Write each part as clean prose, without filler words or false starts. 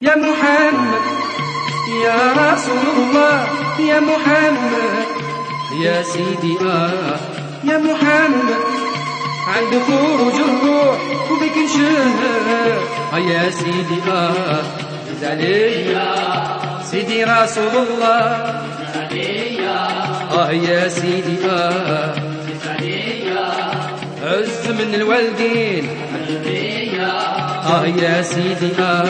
يا محمد يا رسول الله يا محمد يا سيدي يا محمد عند خروج الروح وبك نشهد يا سيدي جز عليا سيدي رسول الله يا سيدي جز عليا عز من الوالدين يا سيدي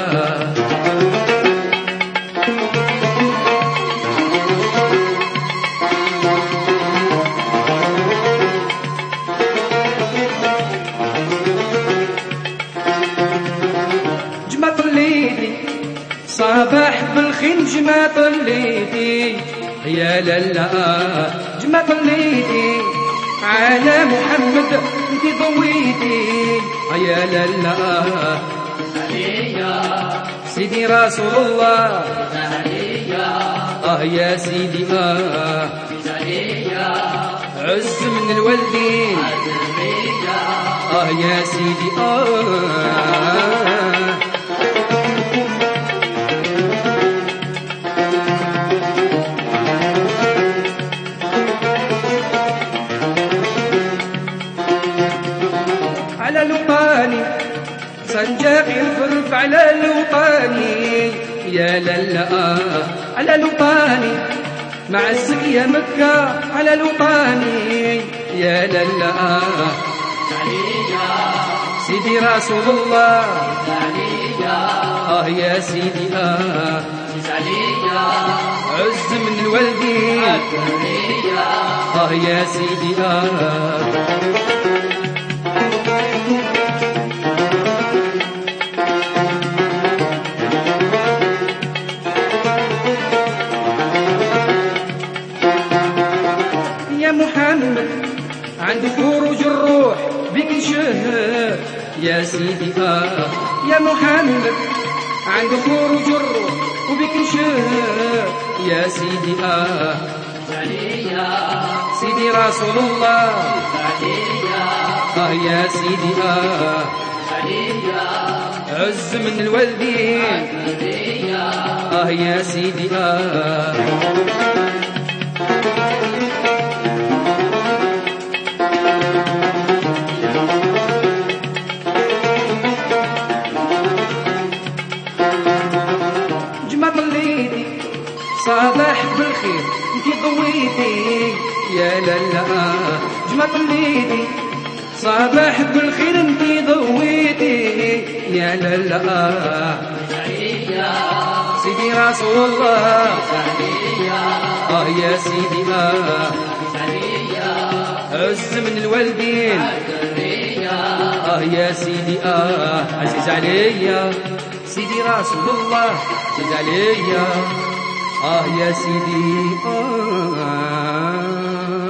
جمعة الليدي صباح بالخير جمعة الليدي يا لالا جمعة الليدي على محمد انت ضويتي يا لالا سيدي رسول الله يا سيدي عز من الوالدين يا سيدي على لوطاني سنجاقي الفرف على لوطاني يا لالا على لوطاني مع الزكية مكة على لوطاني يا لالا سيدي رسول الله يا سيدي عز من الوالدين يا سيدي يا محمد عند خروج الروح بك نشهد يا سيدي يا محمد عند خروج الروح وبك نشهد يا سيدي سيدي رسول الله يا سيدي عز من الوالدين يا سيدي جمعة الليدي صباح بالخير انت ضويتي يا لالا جمعة الليدي صباح بالخير انت ضويتي يا لالا سيدي رسول الله يا سيدي عز من الوالدين يا سيدي عزيز عليا سيدي رسول الله عزيز عليا يا سيدي